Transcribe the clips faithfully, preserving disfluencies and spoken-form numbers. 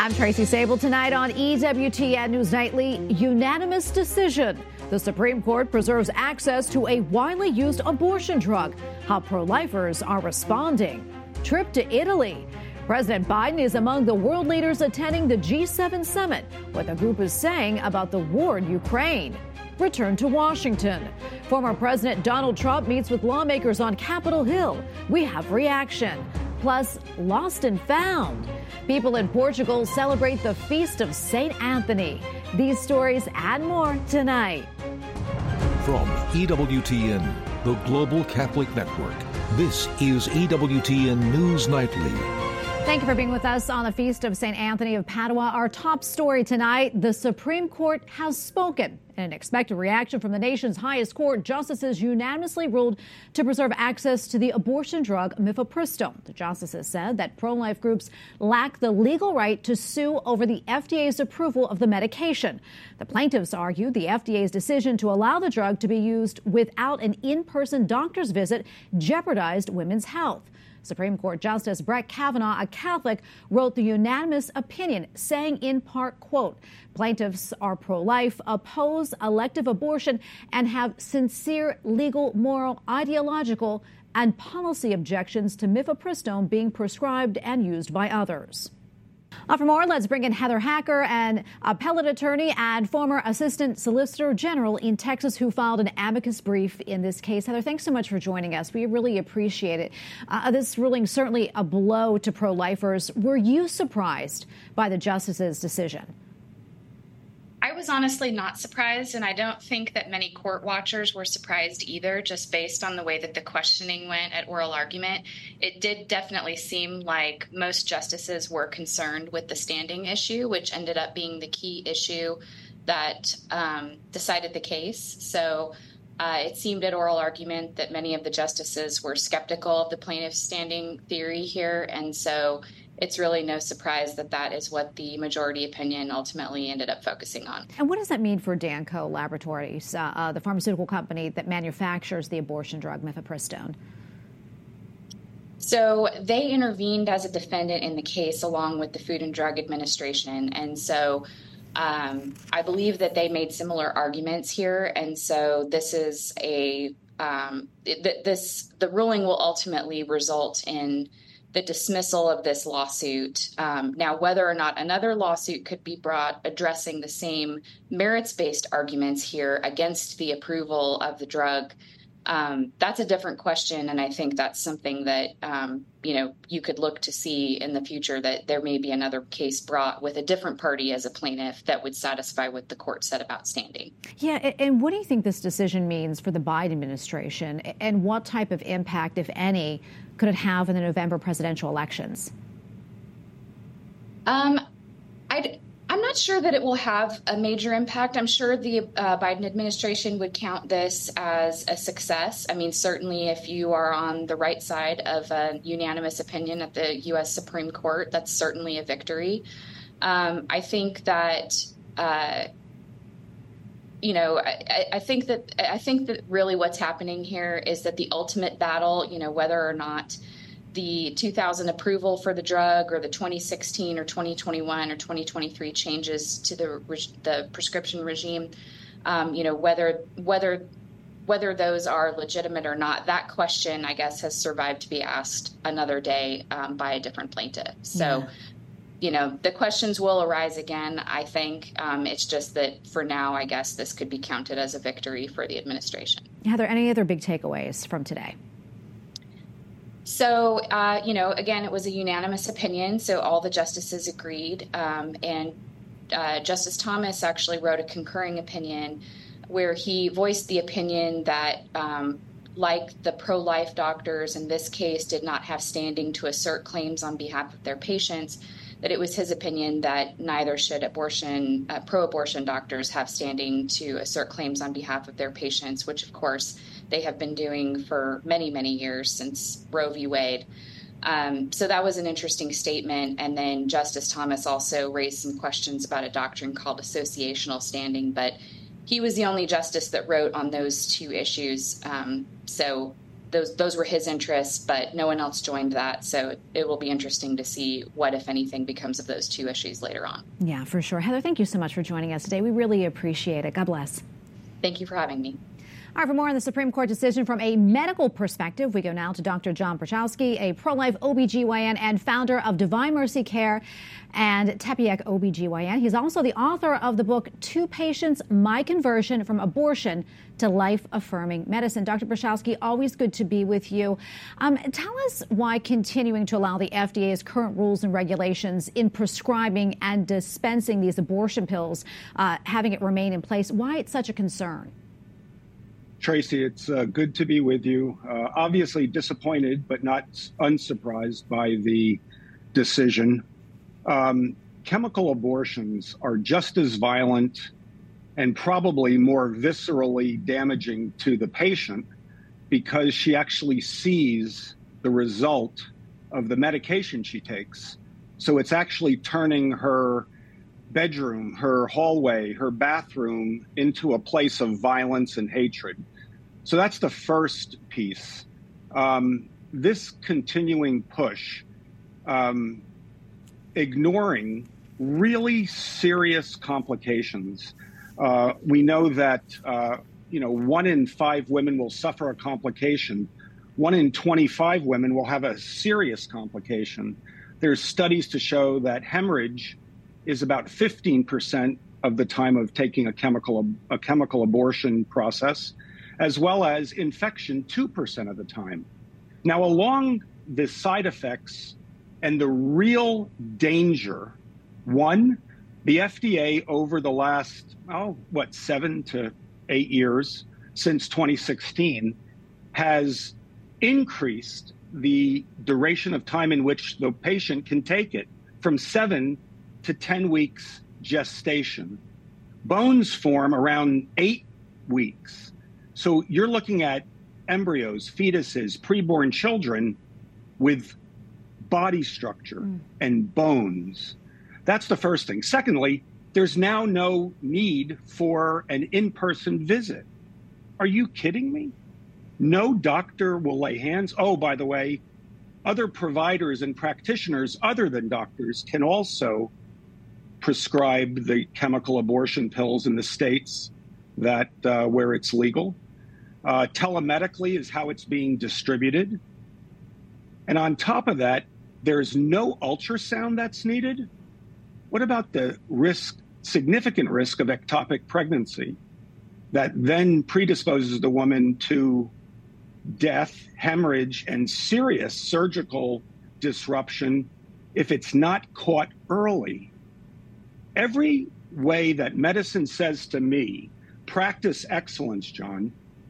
I'm Tracy Sable. Tonight on E W T N News Nightly, unanimous decision. The Supreme Court preserves access to a widely used abortion drug. How pro-lifers are responding. Trip to Italy. President Biden is among the world leaders attending the G seven summit. What the group is saying about the war in Ukraine. Return to Washington. Former President Donald Trump meets with lawmakers on Capitol Hill. We have reaction. Plus, lost and found. People in Portugal celebrate the Feast of Saint Anthony. These stories and more tonight. From E W T N, the Global Catholic Network, this is E W T N News Nightly. Thank you for being with us on the Feast of Saint Anthony of Padua. Our top story tonight, the Supreme Court has spoken. In an expected reaction from the nation's highest court, justices unanimously ruled to preserve access to the abortion drug mifepristone. The justices said that pro-life groups lack the legal right to sue over the F D A's approval of the medication. The plaintiffs argued the F D A's decision to allow the drug to be used without an in-person doctor's visit jeopardized women's health. Supreme Court Justice Brett Kavanaugh, a Catholic, wrote the unanimous opinion, saying in part, quote, plaintiffs are pro-life, oppose elective abortion, and have sincere legal, moral, ideological, and policy objections to mifepristone being prescribed and used by others. Uh, for more, let's bring in Heather Hacker, an appellate attorney and former assistant solicitor general in Texas, who filed an amicus brief in this case. Heather, thanks so much for joining us. We really appreciate it. Uh, this ruling certainly a blow to pro-lifers. Were you surprised by the justice's decision? I was honestly not surprised, and I don't think that many court watchers were surprised either, just based on the way that the questioning went at oral argument. It did definitely seem like most justices were concerned with the standing issue, which ended up being the key issue that um, decided the case. So uh, it seemed at oral argument that many of the justices were skeptical of the plaintiff's standing theory here, and so it's really no surprise that that is what the majority opinion ultimately ended up focusing on. And what does that mean for Danco Laboratories, uh, uh, the pharmaceutical company that manufactures the abortion drug mifepristone? So they intervened as a defendant in the case along with the Food and Drug Administration. And so um, I believe that they made similar arguments here. And so this is a um, th- this the ruling will ultimately result in the dismissal of this lawsuit. Um, now, whether or not another lawsuit could be brought addressing the same merits-based arguments here against the approval of the drug, um, that's a different question. And I think that's something that, um, you know, you could look to see in the future, that there may be another case brought with a different party as a plaintiff that would satisfy what the court said about standing. Yeah. And what do you think this decision means for the Biden administration, and what type of impact, if any, could it have in the November presidential elections? Um, I'd, I'm not sure that it will have a major impact. I'm sure the uh, Biden administration would count this as a success. I mean, certainly if you are on the right side of a unanimous opinion at the U S Supreme Court, that's certainly a victory. Um, I think that, uh, you know, I, I think that I think that really what's happening here is that the ultimate battle, you know, whether or not the two thousand approval for the drug or the twenty sixteen or twenty twenty-one or twenty twenty-three changes to the the prescription regime, um, you know, whether whether whether those are legitimate or not, that question, I guess, has survived to be asked another day um, by a different plaintiff. So. Yeah. You know, the questions will arise again, I think. Um, it's just that for now, I guess this could be counted as a victory for the administration. Heather, any other big takeaways from today? So, uh, you know, again, it was a unanimous opinion. So all the justices agreed. Um, and uh, Justice Thomas actually wrote a concurring opinion where he voiced the opinion that um, like the pro-life doctors in this case did not have standing to assert claims on behalf of their patients, that it was his opinion that neither should abortion, uh, pro-abortion doctors have standing to assert claims on behalf of their patients, which, of course, they have been doing for many, many years since Roe v. Wade. Um, so that was an interesting statement. And then Justice Thomas also raised some questions about a doctrine called associational standing, but he was the only justice that wrote on those two issues. Um, so those those were his interests, but no one else joined that. So it will be interesting to see what, if anything, becomes of those two issues later on. Yeah, for sure. Heather, thank you so much for joining us today. We really appreciate it. God bless. Thank you for having me. All right, for more on the Supreme Court decision from a medical perspective, we go now to Doctor John Prochowski, a pro-life O B G Y N and founder of Divine Mercy Care and Tepeyac O B G Y N. He's also the author of the book, Two Patients, My Conversion from Abortion to Life-Affirming Medicine. Doctor Prochowski, always good to be with you. Um, tell us why continuing to allow the F D A's current rules and regulations in prescribing and dispensing these abortion pills, uh, having it remain in place, why it's such a concern. Tracy, it's uh, good to be with you. Uh, obviously disappointed, but not unsurprised by the decision. Um, chemical abortions are just as violent and probably more viscerally damaging to the patient because she actually sees the result of the medication she takes. So it's actually turning her bedroom, her hallway, her bathroom into a place of violence and hatred. So that's the first piece. Um, this continuing push, um, ignoring really serious complications. Uh, we know that, uh, you know, one in five women will suffer a complication. One in twenty-five women will have a serious complication. There's studies to show that hemorrhage is about fifteen percent of the time of taking a chemical, a chemical abortion process, as well as infection two percent of the time. Now, along the side effects and the real danger, one, the F D A over the last, oh, what, seven to eight years, since twenty sixteen, has increased the duration of time in which the patient can take it from seven to ten weeks gestation. Bones form around eight weeks. So you're looking at embryos, fetuses, preborn children with body structure mm. and bones. That's the first thing. Secondly, there's now no need for an in-person visit. Are you kidding me? No doctor will lay hands. Oh, by the way, other providers and practitioners other than doctors can also prescribe the chemical abortion pills in the states that uh, where it's legal. Uh, telemedically is how it's being distributed. And on top of that, there's no ultrasound that's needed. What about the risk, significant risk of ectopic pregnancy that then predisposes the woman to death, hemorrhage, and serious surgical disruption if it's not caught early? Every way that medicine says to me, practice excellence, John,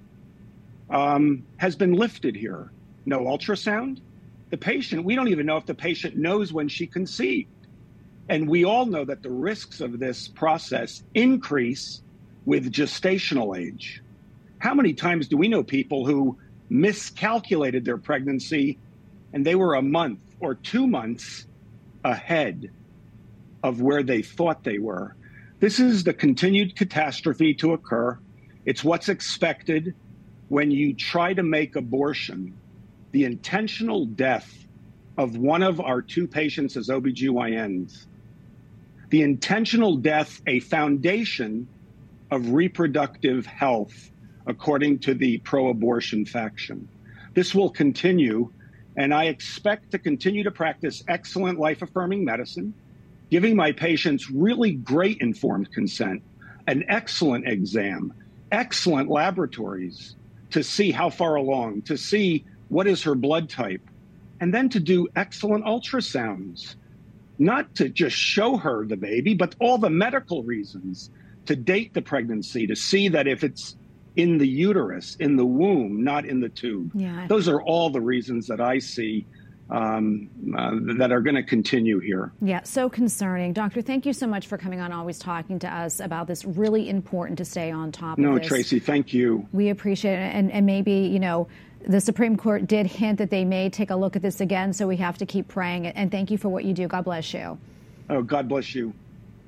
um, has been lifted here. No ultrasound. The patient, we don't even know if the patient knows when she conceived. And we all know that the risks of this process increase with gestational age. How many times do we know people who miscalculated their pregnancy and they were a month or two months ahead of where they thought they were? This is the continued catastrophe to occur. It's what's expected when you try to make abortion the intentional death of one of our two patients as O B G Y Ns. The intentional death, a foundation of reproductive health, according to the pro-abortion faction. This will continue, and I expect to continue to practice excellent life-affirming medicine, giving my patients really great informed consent, an excellent exam, excellent laboratories to see how far along, to see what is her blood type, and then to do excellent ultrasounds, not to just show her the baby, but all the medical reasons to date the pregnancy, to see that if it's in the uterus, in the womb, not in the tube. Yeah. Those are all the reasons that I see um, uh, that are going to continue here. Yeah, so concerning. Doctor, thank you so much for coming on, always talking to us about this. Really important to stay on top no, of this. No, Tracy, thank you. We appreciate it. And, and maybe, you know, the Supreme Court did hint that they may take a look at this again, so we have to keep praying. And thank you for what you do. God bless you. Oh, God bless you.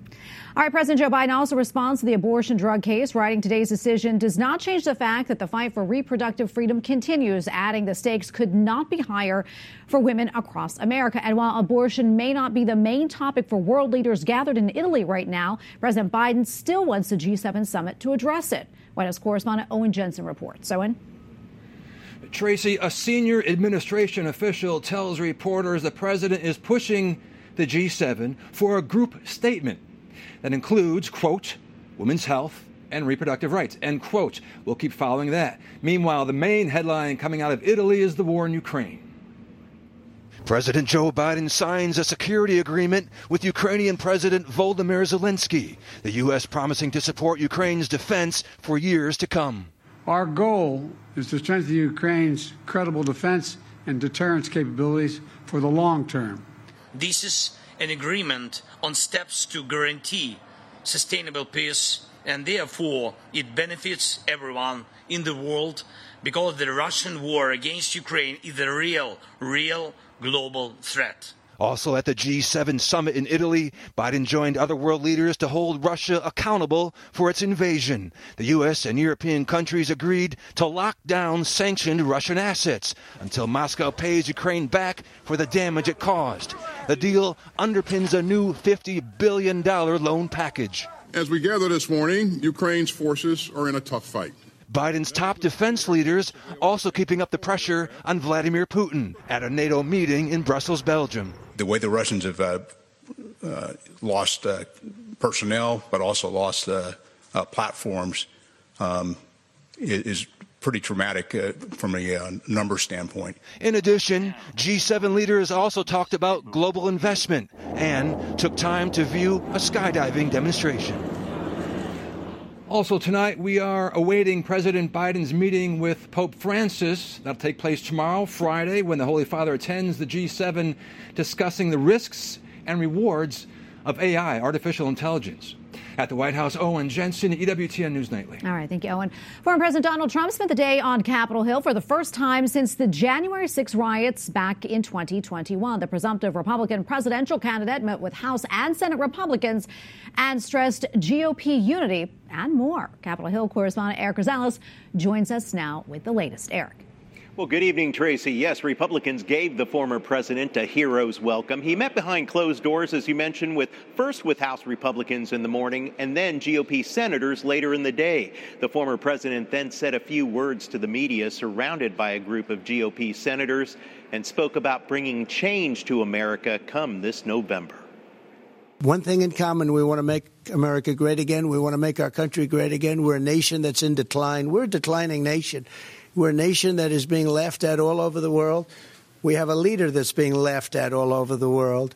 All right, President Joe Biden also responds to the abortion drug case, writing today's decision does not change the fact that the fight for reproductive freedom continues, adding the stakes could not be higher for women across America. And while abortion may not be the main topic for world leaders gathered in Italy right now, President Biden still wants the G seven summit to address it. White House correspondent Owen Jensen reports. Owen? Tracy, a senior administration official tells reporters the president is pushing the G seven for a group statement that includes, quote, women's health and reproductive rights, end quote. We'll keep following that. Meanwhile, the main headline coming out of Italy is the war in Ukraine. President Joe Biden signs a security agreement with Ukrainian President Volodymyr Zelensky, the U S promising to support Ukraine's defense for years to come. Our goal is to strengthen Ukraine's credible defense and deterrence capabilities for the long term. This is an agreement on steps to guarantee sustainable peace, and therefore it benefits everyone in the world because the Russian war against Ukraine is a real, real global threat. Also at the G seven summit in Italy, Biden joined other world leaders to hold Russia accountable for its invasion. The U S and European countries agreed to lock down sanctioned Russian assets until Moscow pays Ukraine back for the damage it caused. The deal underpins a new fifty billion dollars loan package. As we gather this morning, Ukraine's forces are in a tough fight. Biden's top defense leaders also keeping up the pressure on Vladimir Putin at a NATO meeting in Brussels, Belgium. The way the Russians have uh, uh, lost uh, personnel, but also lost uh, uh, platforms, um, is pretty traumatic uh, from a uh, number standpoint. In addition, G seven leaders also talked about global investment and took time to view a skydiving demonstration. Also tonight, we are awaiting President Biden's meeting with Pope Francis. That'll take place tomorrow, Friday, when the Holy Father attends the G seven, discussing the risks and rewards of A I, artificial intelligence. At the White House, Owen Jensen, E W T N News Nightly. All right, thank you, Owen. Former President Donald Trump spent the day on Capitol Hill for the first time since the January sixth riots back in twenty twenty-one. The presumptive Republican presidential candidate met with House and Senate Republicans and stressed G O P unity and more. Capitol Hill correspondent Eric Rosales joins us now with the latest. Eric. Well, good evening, Tracy. Yes, Republicans gave the former president a hero's welcome. He met behind closed doors, as you mentioned, with first with House Republicans in the morning and then G O P senators later in the day. The former president then said a few words to the media, surrounded by a group of G O P senators, and spoke about bringing change to America come this November. One thing in common, we want to make America great again. We want to make our country great again. We're a nation that's in decline. We're a declining nation. We're a nation that is being laughed at all over the world. We have a leader that's being laughed at all over the world.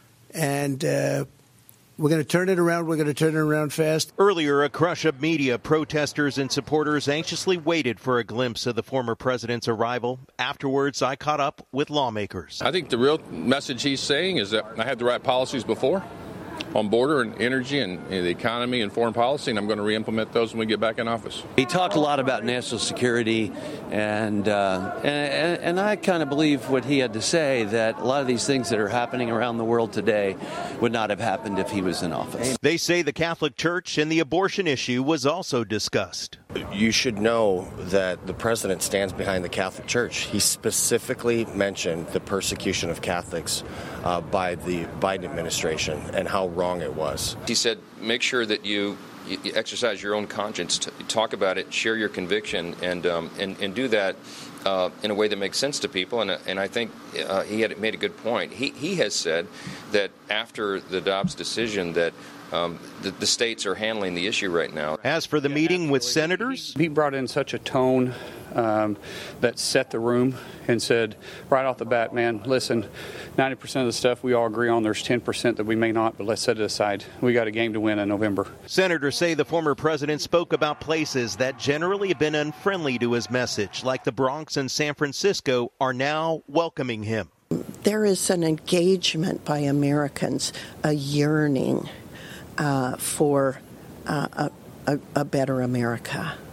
And uh, we're going to turn it around. We're going to turn it around fast. Earlier, a crush of media, protesters and supporters anxiously waited for a glimpse of the former president's arrival. Afterwards, I caught up with lawmakers. I think the real message he's saying is that I had the right policies before on border and energy and, and the economy and foreign policy, and I'm going to re-implement those when we get back in office. He talked a lot about national security, and uh, and, and I kind of believe what he had to say, that a lot of these things that are happening around the world today would not have happened if he was in office. They say the Catholic Church and the abortion issue was also discussed. You should know that the president stands behind the Catholic Church. He specifically mentioned the persecution of Catholics uh, by the Biden administration and how wrong it was. He said, make sure that you, you exercise your own conscience, talk about it, share your conviction, and um, and, and do that uh, in a way that makes sense to people. And, and I think uh, he had made a good point. He, he has said that after the Dobbs decision that Um, the, the states are handling the issue right now. As for the meeting with senators, he brought in such a tone um, that set the room and said right off the bat, man, listen, ninety percent of the stuff we all agree on, there's ten percent that we may not, but let's set it aside. We got a game to win in November. Senators say the former president spoke about places that generally have been unfriendly to his message, like the Bronx and San Francisco, are now welcoming him. There is an engagement by Americans, a yearning Uh, for uh, a, a, a better America.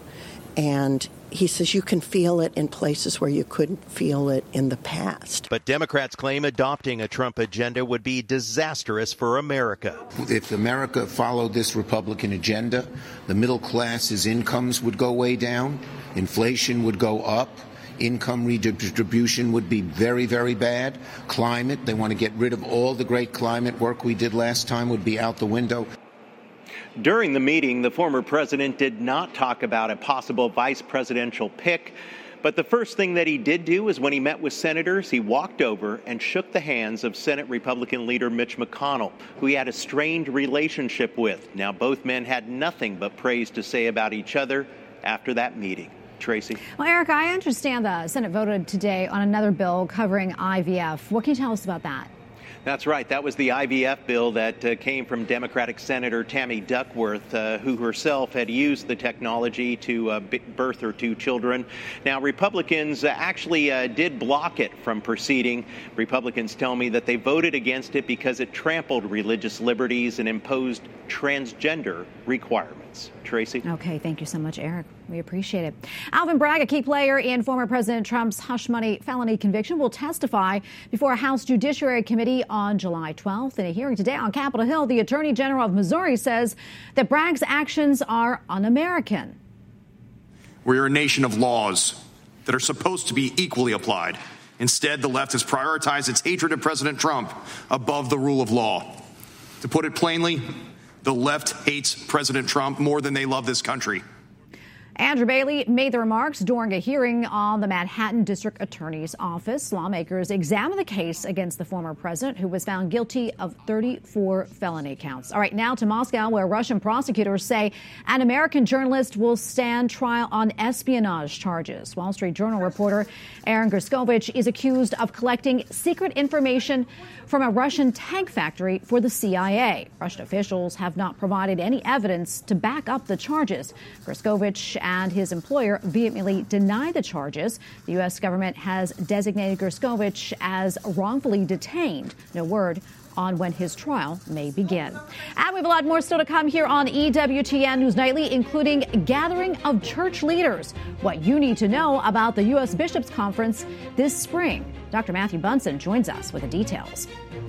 And he says you can feel it in places where you couldn't feel it in the past. But Democrats claim adopting a Trump agenda would be disastrous for America. If America followed this Republican agenda, the middle class's incomes would go way down, inflation would go up, income redistribution would be very, very bad. Climate, they want to get rid of all the great climate work we did last time, would be out the window. During the meeting, the former president did not talk about a possible vice presidential pick, but the first thing that he did do is when he met with senators, he walked over and shook the hands of Senate Republican leader Mitch McConnell, who he had a strained relationship with. Now, both men had nothing but praise to say about each other after that meeting. Tracy. Well, Eric, I understand the Senate voted today on another bill covering I V F. What can you tell us about that? That's right. That was the I V F bill that uh, came from Democratic Senator Tammy Duckworth, uh, who herself had used the technology to uh, birth her two children. Now, Republicans uh, actually uh, did block it from proceeding. Republicans tell me that they voted against it because it trampled religious liberties and imposed transgender requirements. Tracy? Okay, thank you so much, Eric. We appreciate it. Alvin Bragg, a key player in former President Trump's hush money felony conviction, will testify before a House Judiciary Committee on July twelfth. In a hearing today on Capitol Hill, the Attorney General of Missouri says that Bragg's actions are un-American. We're a nation of laws that are supposed to be equally applied. Instead, the left has prioritized its hatred of President Trump above the rule of law. To put it plainly, the left hates President Trump more than they love this country. Andrew Bailey made the remarks during a hearing on the Manhattan District Attorney's Office. Lawmakers examined the case against the former president, who was found guilty of thirty-four felony counts. All right, now to Moscow, where Russian prosecutors say an American journalist will stand trial on espionage charges. Wall Street Journal reporter Aaron Gerskovich is accused of collecting secret information from a Russian tank factory for the C I A. Russian officials have not provided any evidence to back up the charges. Gerskovich and his employer vehemently deny the charges. The U S government has designated Gerskovich as wrongfully detained. No word on when his trial may begin. And we have a lot more still to come here on E W T N News Nightly, including gathering of church leaders, what you need to know about the U S Bishops' Conference this spring. Doctor Matthew Bunson joins us with the details.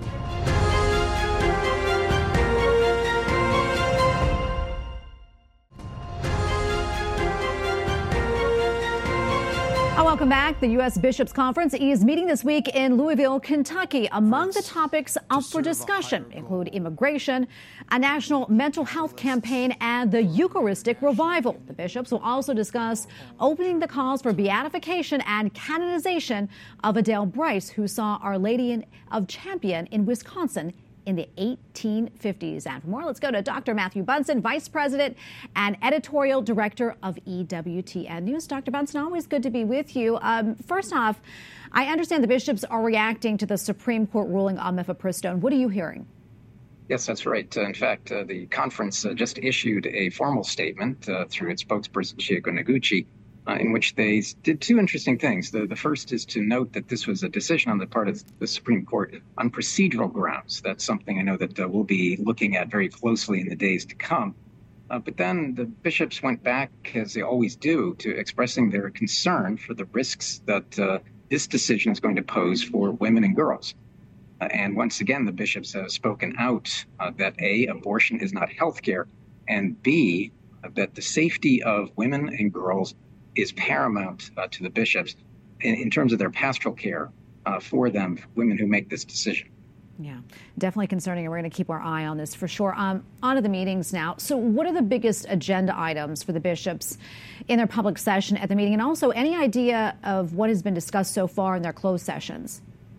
Welcome back. The U S Bishops' Conference is meeting this week in Louisville, Kentucky. Among the topics up for discussion include immigration, a national mental health campaign, and the Eucharistic revival. The bishops will also discuss opening the calls for beatification and canonization of Adele Bryce, who saw Our Lady of Champion in Wisconsin in the eighteen fifties. And for more, let's go to Doctor Matthew Bunson, Vice President and Editorial Director of E W T N News. Doctor Bunson, always good to be with you. Um, first off, I understand the bishops are reacting to the Supreme Court ruling on mifepristone. What are you hearing? Yes, that's right. Uh, in fact, uh, the conference uh, just issued a formal statement uh, through its spokesperson, Chieko Noguchi, Uh, in which they did two interesting things. The, the first is to note that this was a decision on the part of the Supreme Court on procedural grounds. That's something I know that uh, we'll be looking at very closely in the days to come. Uh, but then the bishops went back, as they always do, to expressing their concern for the risks that uh, this decision is going to pose for women and girls. Uh, and once again, the bishops have spoken out uh, that A, abortion is not health care, and B, uh, that the safety of women and girls is paramount uh, to the bishops in, in terms of their pastoral care uh, for them, women who make this decision. Yeah, definitely concerning, and we're going to keep our eye on this for sure. Um, on to the meetings now. So what are the biggest agenda items for the bishops in their public session at the meeting? And also, any idea of what has been discussed so far in their closed sessions?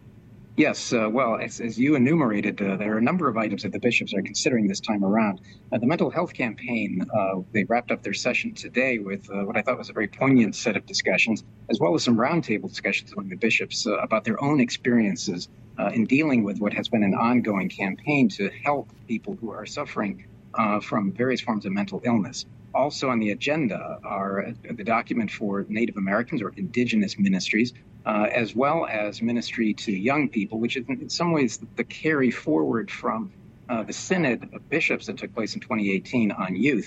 Yes, uh, well, as, as you enumerated, uh, there are a number of items that the bishops are considering this time around. Uh, the mental health campaign, uh, they wrapped up their session today with uh, what I thought was a very poignant set of discussions, as well as some roundtable discussions among the bishops uh, about their own experiences uh, in dealing with what has been an ongoing campaign to help people who are suffering uh, from various forms of mental illness. Also on the agenda are the document for Native Americans or indigenous ministries, uh, as well as ministry to young people, which is in some ways the carry forward from uh, the Synod of Bishops that took place in twenty eighteen on youth.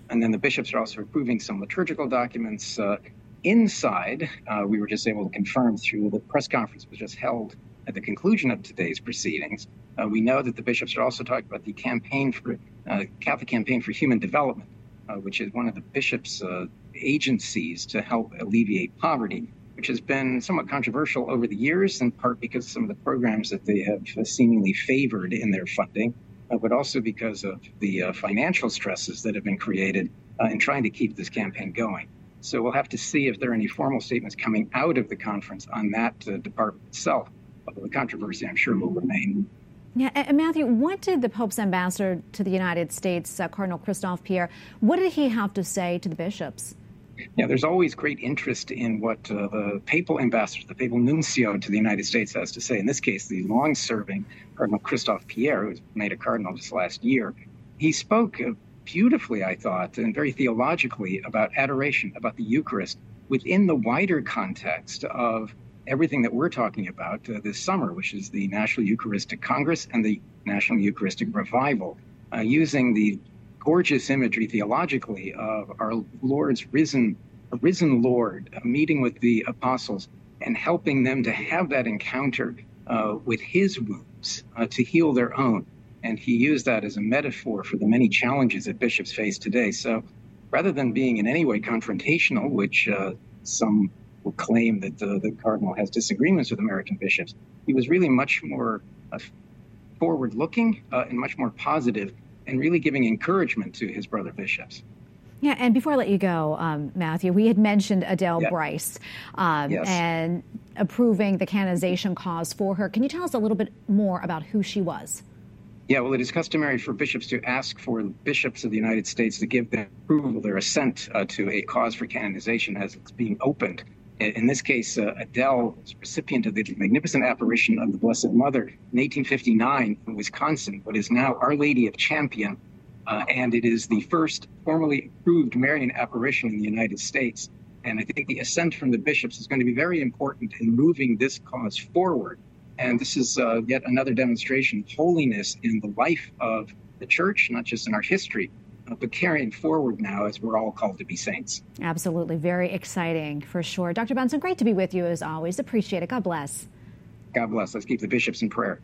And then the bishops are also approving some liturgical documents. Uh, inside, uh, we were just able to confirm through the press conference that was just held at the conclusion of today's proceedings. Uh, we know that the bishops are also talking about the campaign for uh, Catholic Campaign for Human Development, uh, which is one of the bishops' uh, agencies to help alleviate poverty, which has been somewhat controversial over the years, in part because of some of the programs that they have seemingly favored in their funding, uh, but also because of the uh, financial stresses that have been created uh, in trying to keep this campaign going. So we'll have to see if there are any formal statements coming out of the conference on that uh, department itself. Although the controversy, I'm sure, will remain. Yeah, and Matthew, what did the Pope's ambassador to the United States, uh, Cardinal Christophe Pierre, what did he have to say to the bishops? Yeah, there's always great interest in what uh, the papal ambassador, the papal nuncio to the United States has to say. In this case, the long-serving Cardinal Christophe Pierre, who was made a cardinal just last year. He spoke uh, beautifully, I thought, and very theologically about adoration, about the Eucharist, within the wider context of everything that we're talking about uh, this summer, which is the National Eucharistic Congress and the National Eucharistic Revival, uh, using the gorgeous imagery theologically of our Lord's risen, risen Lord, uh, meeting with the apostles and helping them to have that encounter uh, with his wounds uh, to heal their own. And he used that as a metaphor for the many challenges that bishops face today. So rather than being in any way confrontational, which uh, some will claim that the, the cardinal has disagreements with American bishops, he was really much more uh, forward-looking uh, and much more positive, and really giving encouragement to his brother bishops. Yeah, and before I let you go, um, Matthew, we had mentioned Adele yeah. Bryce um, yes. and approving the canonization cause for her. Can you tell us a little bit more about who she was? Yeah, well, it is customary for bishops to ask for bishops of the United States to give their approval, their assent uh, to a cause for canonization as it's being opened. In this case, uh, Adele was recipient of the magnificent apparition of the Blessed Mother in eighteen fifty-nine in Wisconsin, what is now Our Lady of Champion, uh, and it is the first formally approved Marian apparition in the United States. And I think the assent from the bishops is going to be very important in moving this cause forward. And this is uh, yet another demonstration of holiness in the life of the Church, not just in our history, but carrying forward now as we're all called to be saints. Absolutely. Very exciting for sure. Doctor Benson, great to be with you as always. Appreciate it. God bless. God bless. Let's keep the bishops in prayer.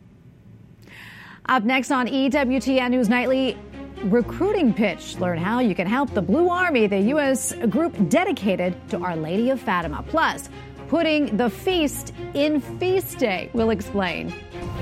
Up next on E W T N News Nightly, recruiting pitch. Learn how you can help the Blue Army, the U S group dedicated to Our Lady of Fatima. Plus, putting the feast in feast day. We'll explain.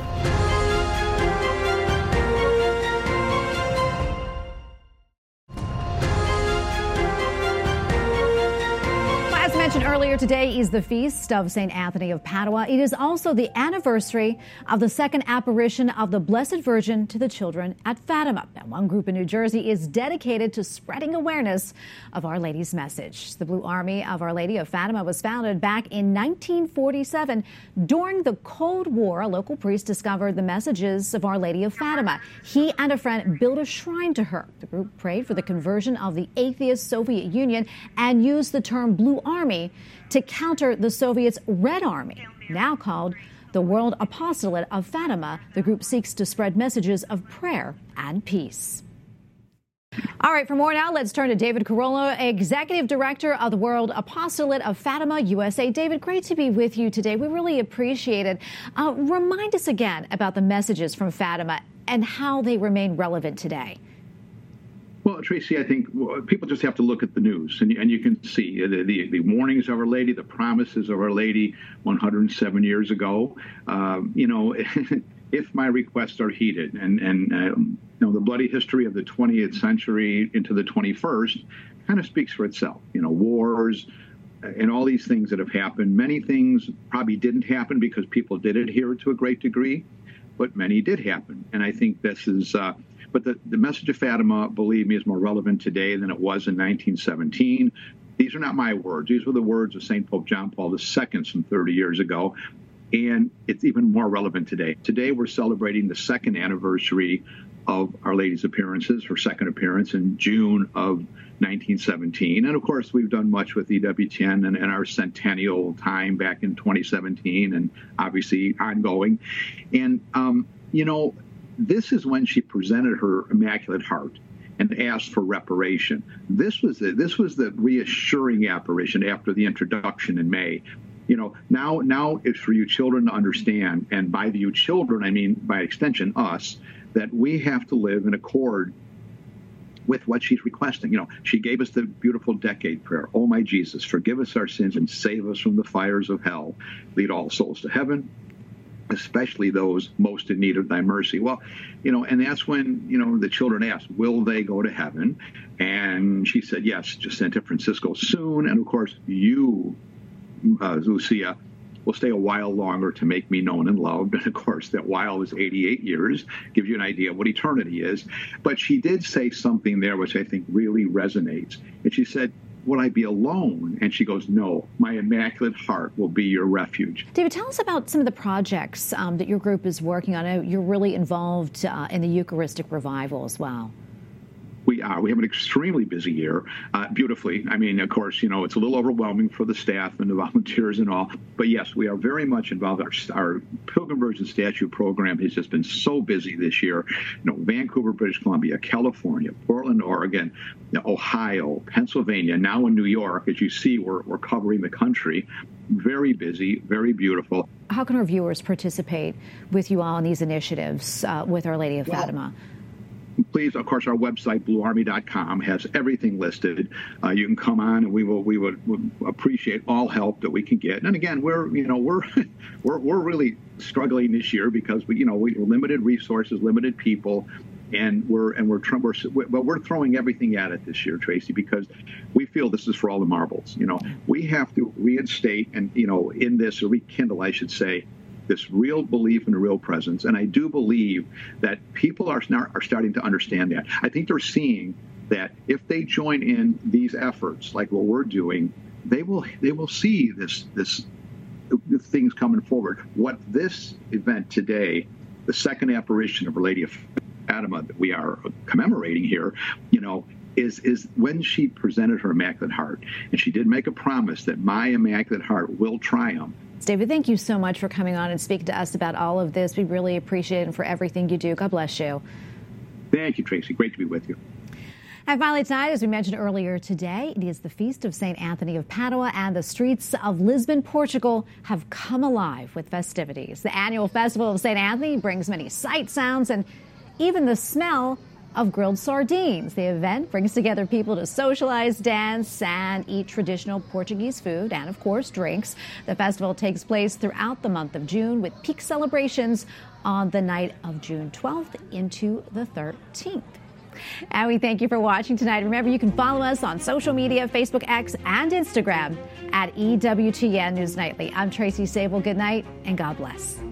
Mentioned earlier, today is the feast of Saint Anthony of Padua. It is also the anniversary of the second apparition of the Blessed Virgin to the children at Fatima. Now, one group in New Jersey is dedicated to spreading awareness of Our Lady's message. The Blue Army of Our Lady of Fatima was founded back in nineteen forty-seven. During the Cold War, a local priest discovered the messages of Our Lady of Fatima. He and a friend built a shrine to her. The group prayed for the conversion of the atheist Soviet Union and used the term Blue Army to counter the Soviets' Red Army. Now called the World Apostolate of Fatima, the group seeks to spread messages of prayer and peace. All right, for more now, let's turn to David Carollo, Executive Director of the World Apostolate of Fatima U S A. David, great to be with you today. We really appreciate it. Uh, remind us again about the messages from Fatima and how they remain relevant today. Well, Tracy, I think people just have to look at the news, and, and you can see the, the, the warnings of Our Lady, the promises of Our Lady one hundred seven years ago. Um, you know, if my requests are heeded, and, and uh, you know, the bloody history of the twentieth century into the twenty-first kind of speaks for itself. You know, wars and all these things that have happened. Many things probably didn't happen because people did adhere to a great degree, but many did happen. And I think this is... Uh, But the, the message of Fatima, believe me, is more relevant today than it was in nineteen seventeen. These are not my words. These were the words of Saint Pope John Paul the Second some thirty years ago. And it's even more relevant today. Today, we're celebrating the second anniversary of Our Lady's appearances, her second appearance in June of nineteen seventeen. And, of course, we've done much with E W T N and, and our centennial time back in twenty seventeen and obviously ongoing. And, um, you know, this is when she presented her Immaculate Heart. and asked for reparation. This was the, this was the reassuring apparition after the introduction in May. You know, now now it's for you children to understand, and by the you children, I mean by extension us, that we have to live in accord with what she's requesting. You know, she gave us the beautiful decade prayer. Oh, my Jesus, forgive us our sins and save us from the fires of hell. Lead all souls to heaven, especially those most in need of thy mercy. Well, you know, and that's when, you know, the children asked, will they go to heaven? And she said, yes, Jacinta Francisco soon. And of course, you, uh, Lucia, will stay a while longer to make me known and loved. And of course, that while is eighty-eight years, gives you an idea of what eternity is. But she did say something there which I think really resonates. And she said, would I be alone? And she goes, no, my Immaculate Heart will be your refuge. David, tell us about some of the projects um, that your group is working on. I know you're really involved uh, in the Eucharistic revival as well. We are. We have an extremely busy year, uh, beautifully. I mean, of course, you know, it's a little overwhelming for the staff and the volunteers and all. But yes, we are very much involved. Our, our Pilgrim Virgin Statue program has just been so busy this year. You know, Vancouver, British Columbia, California, Portland, Oregon, Ohio, Pennsylvania, now in New York. As you see, we're, we're covering the country. Very busy, very beautiful. How can our viewers participate with you all in these initiatives uh, with Our Lady of well, Fatima? Please, of course, our website, blue army dot com, has everything listed. Uh, you can come on, and we will we would, would appreciate all help that we can get. And again, we're you know we're we're we're really struggling this year because we you know we limited resources, limited people, and we're and we're trying we're but we're throwing everything at it this year, Tracy, because we feel this is for all the marbles. You know, we have to reinstate and you know in this or rekindle, I should say, this real belief in a real presence. And I do believe that people are, are starting to understand that. I think they're seeing that if they join in these efforts, like what we're doing, they will they will see this this things coming forward. What this event today, the second apparition of Our Lady of Fatima that we are commemorating here, you know, is is when she presented her Immaculate Heart. And she did make a promise that my Immaculate Heart will triumph. David, thank you so much for coming on and speaking to us about all of this. We really appreciate it and for everything you do. God bless you. Thank you, Tracy. Great to be with you. And finally tonight, as we mentioned earlier today, it is the feast of Saint Anthony of Padua, and the streets of Lisbon, Portugal have come alive with festivities. The annual festival of Saint Anthony brings many sights, sounds, and even the smell of grilled sardines. The event brings together people to socialize, dance, and eat traditional Portuguese food and, of course, drinks. The festival takes place throughout the month of June with peak celebrations on the night of June twelfth into the thirteenth. And we thank you for watching tonight. Remember, you can follow us on social media, Facebook, X, and Instagram at E W T N News Nightly. I'm Tracy Sable. Good night, and God bless.